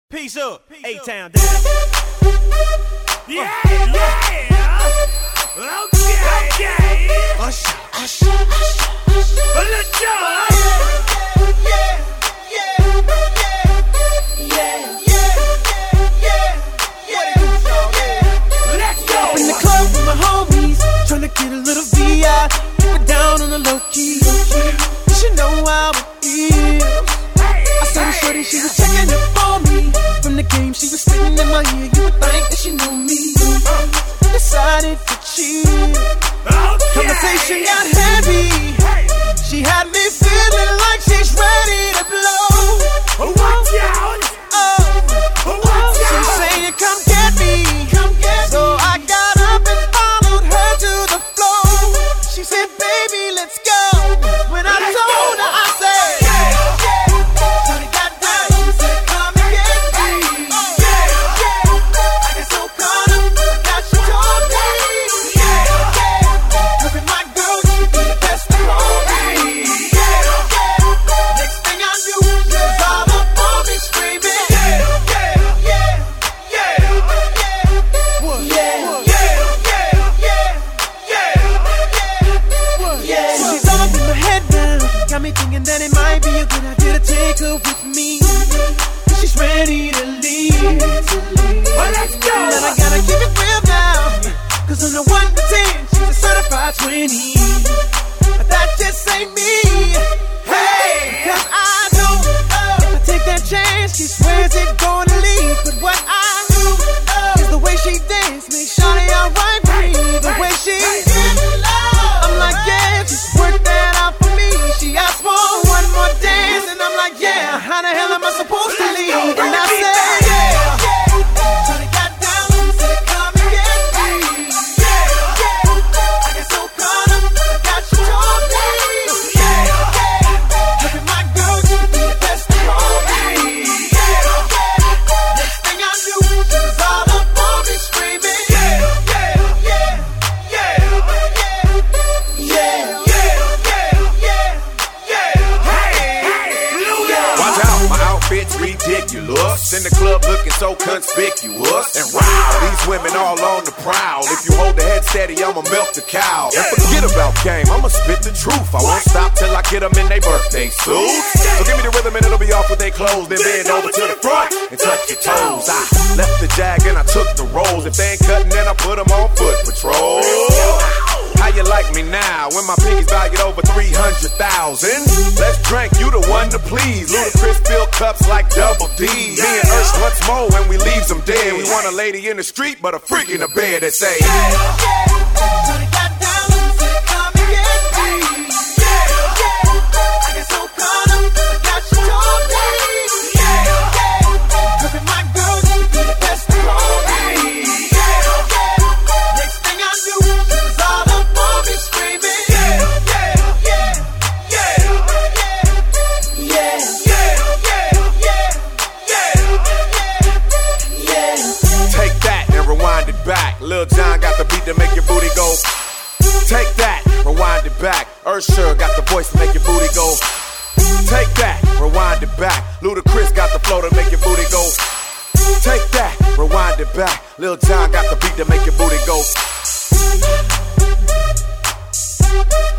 Peace up, A-Town down. Yeah. Okay. Usher. Let's go. In the club with my homies, tryna get a little VI. Keep it down on the low key. You should know how it is. I saw the shorty, she was checking up on me. From the game, she was spitting in my ear. You would think that she knew me. Decided to chill. Conversation got heavy. She had me feeling like she's ready to blow. Watch out. She's saying, come get me. So I got up and followed her to the floor. She said, baby, let's go. When I told her, I said, Shorty got down, she said, come and get me. I get so caught up, forgot she told me. Her and my girl, she be the best of all me. Next thing I knew, she was all up on me screaming. She's all up in my head now. Got me thinking that it might be a good idea to take her with me. She's ready to leave. Well, let's go. And I gotta keep it real now. Cause on the 1 to 10, she's a certified 20. But that just ain't me. Hey, cause I know if I take that chance, she swears it's gonna leave. But what I do is the way she dance makes Shawty alright with me. The way she I'm like, yeah, just work that out for me. She asked for one more dance, and I'm like, yeah, how the hell am I supposed to leave? And I said, Shawty got down, she said, come and get me. I get so caught up, forgot she told me. Look at my girl, she be the best of all me. Next thing I knew, she was all up on me screaming. Watch out, my outfit's ridiculous. In the club looking so conspicuous. And wow, these women all on the prowl. If you hold the head steady, I'ma milk the cow. And forget about game, I'ma spit the truth. I won't stop till I get them in their birthday suits. So give me the rhythm and it'll be off with their clothes. Then bend over to the front and touch your toes. I left the jag and I took the rolls. If they ain't cutting, then I put them on foot patrol. How you like me now when my pinkies valued over 300,000? Let's drink, you the one to please. Ludacris fill cups like Double D. Me and Ursh once more when we leaves them dead. We want a lady in the street, but a freak in the bed that say, Shorty got down, she said, come and get me. I get so caught up, forgot she told me. Her and my girl, she be the best of all me. Next thing I knew, she was all up on me screaming. take that and rewind it back. Lil Jon got the beat to make your booty go. Take that, rewind it back. Usher got the voice to make your booty go. Take that, rewind it back. Ludacris got the flow to make your booty go. Take that, rewind it back. Lil Jon got the beat to make your booty go.